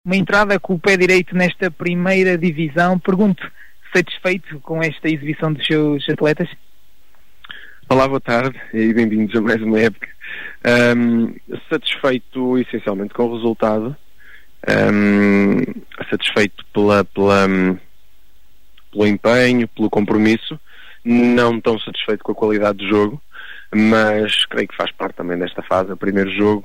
Uma entrada com o pé direito nesta primeira divisão. Pergunto, satisfeito com esta exibição dos seus atletas? Olá, boa tarde e bem-vindos a mais uma época. Satisfeito essencialmente com o resultado, satisfeito pelo empenho, pelo compromisso, não tão satisfeito com a qualidade do jogo, mas creio que faz parte também desta fase, o primeiro jogo,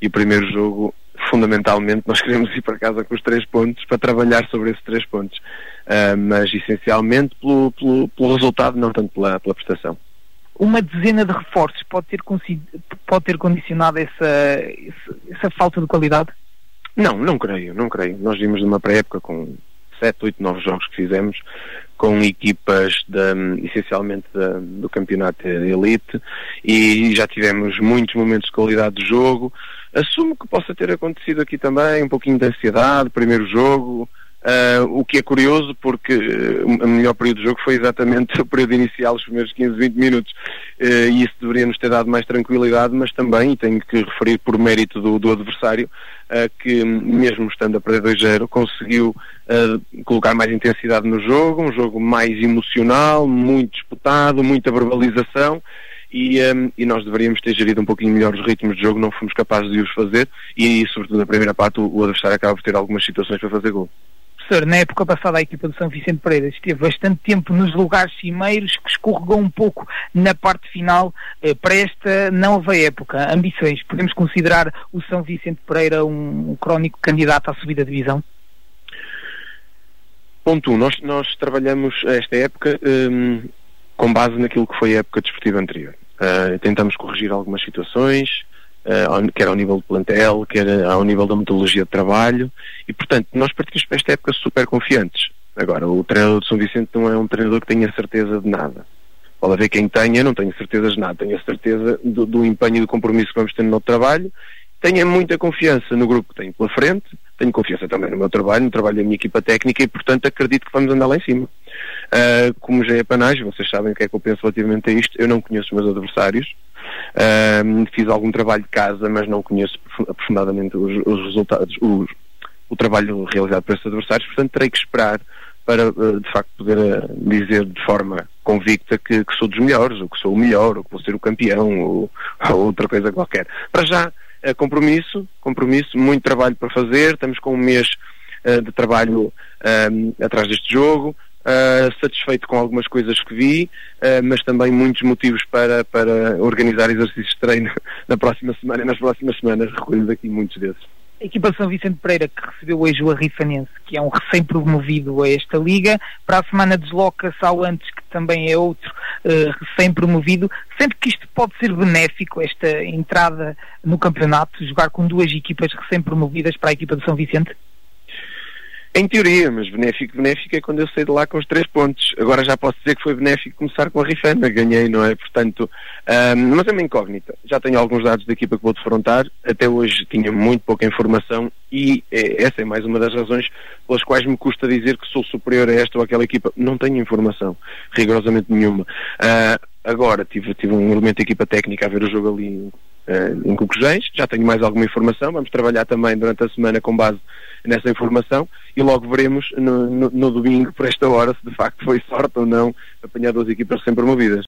fundamentalmente nós queremos ir para casa com os 3 pontos para trabalhar sobre esses 3 pontos, mas essencialmente pelo resultado, não tanto pela prestação. Uma dezena de reforços pode ter condicionado essa falta de qualidade? Não creio. Nós vimos numa pré-época com 7, 8, 9 jogos que fizemos, com equipas essencialmente do campeonato de elite, e já tivemos muitos momentos de qualidade de jogo. Assumo que possa ter acontecido aqui também um pouquinho de ansiedade, primeiro jogo, o que é curioso porque o melhor período de jogo foi exatamente o período inicial, os primeiros 15, 20 minutos, e isso deveria nos ter dado mais tranquilidade, mas também, e tenho que referir por mérito do adversário, que mesmo estando a perder 2-0 conseguiu colocar mais intensidade no jogo, um jogo mais emocional, muito disputado, muita verbalização, e nós deveríamos ter gerido um pouquinho melhor os ritmos de jogo, não fomos capazes de os fazer, e sobretudo na primeira parte o adversário acaba por ter algumas situações para fazer gol. Professor, na época passada a equipa do São Vicente Pereira esteve bastante tempo nos lugares cimeiros, que escorregou um pouco na parte final. Para esta nova época, ambições, podemos considerar o São Vicente Pereira um crónico candidato à subida de divisão? Ponto 1, nós trabalhamos esta época com base naquilo que foi a época desportiva anterior. Tentamos corrigir algumas situações, quer ao nível do plantel, quer ao nível da metodologia de trabalho, e portanto nós partimos para esta época super confiantes. Agora, o treinador de São Vicente não é um treinador que tenha certeza de nada. Pode haver quem tenha, não tenho certeza de nada, tenho a certeza do empenho e do compromisso que vamos ter no nosso trabalho, tenho muita confiança no grupo que tenho pela frente, tenho confiança também no meu trabalho, no trabalho da minha equipa técnica, e portanto acredito que vamos andar lá em cima. Como já é panagem, vocês sabem o que é que eu penso relativamente a isto, eu não conheço os meus adversários, fiz algum trabalho de casa, mas não conheço aprofundadamente os resultados, o trabalho realizado por esses adversários, portanto terei que esperar para de facto poder dizer de forma convicta que sou dos melhores, ou que sou o melhor, ou que vou ser o campeão, ou outra coisa qualquer. Para já, compromisso, muito trabalho para fazer, estamos com um mês de trabalho atrás deste jogo, satisfeito com algumas coisas que vi, mas também muitos motivos para organizar exercícios de treino na próxima semana e nas próximas semanas, recolhidos aqui muitos desses. A equipa de São Vicente Pereira, que recebeu hoje o Arrifanense, que é um recém-promovido a esta liga, para a semana desloca-se ao Antes, que também é outro recém-promovido. Sente que isto pode ser benéfico, esta entrada no campeonato, jogar com 2 equipas recém-promovidas para a equipa de São Vicente? Em teoria, mas benéfico é quando eu saí de lá com os 3 pontos. Agora já posso dizer que foi benéfico começar com a Rifana, ganhei, não é? Portanto, mas é uma incógnita. Já tenho alguns dados da equipa que vou defrontar, até hoje tinha muito pouca informação, e essa é mais uma das razões pelas quais me custa dizer que sou superior a esta ou aquela equipa. Não tenho informação, rigorosamente nenhuma. Agora tive um elemento de equipa técnica a ver o jogo ali em Cocojéis, já tenho mais alguma informação, vamos trabalhar também durante a semana com base nessa informação, e logo veremos no domingo, por esta hora, se de facto foi sorte ou não apanhar 2 equipas recém-promovidas.